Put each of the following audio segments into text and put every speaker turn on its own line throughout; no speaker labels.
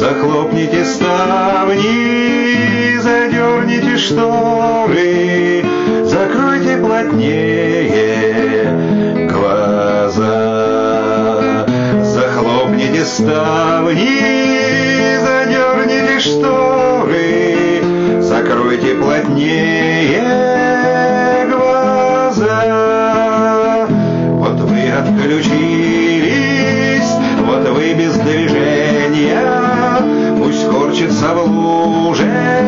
захлопните ставни, задерните шторы, закройте плотнее глаза. Захлопните ставни, задерните шторы, закройте плотнее глаза. Вот вы отключились, вот вы без движения, пусть корчится в луже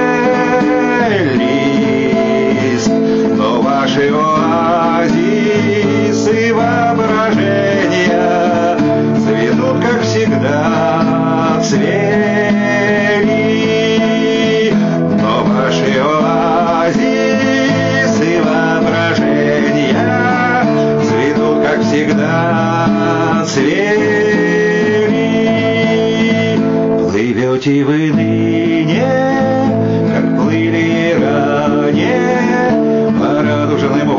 лист, но ваши оазисы воображения цветут, как всегда, цвели. Но ваши оазисы воображения цветут, как всегда, цвели. Плывете вы ныне, как плыли и ранее, по радужным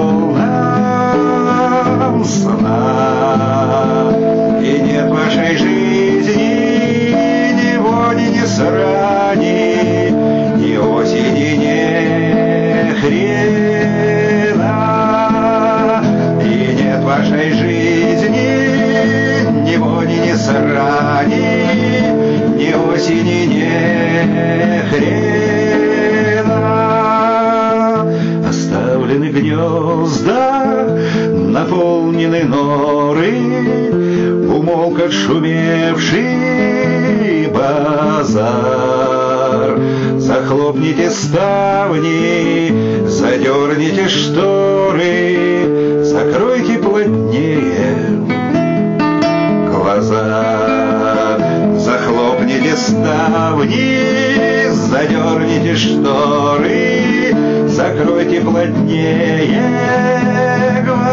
волнам сна. И нет вашей жизни ни вони, ни срани, ни осени, ни хрена. И нет вашей жизни ни вони, ни срани, ни осени, ни хрена. Оставлены гнезда, наполнены норы, умолк отшумевший базар. Захлопните ставни, задерните шторы, закройте плотнее глаза. Захлопните ставни, задерните шторы, закройте плотнее глаза.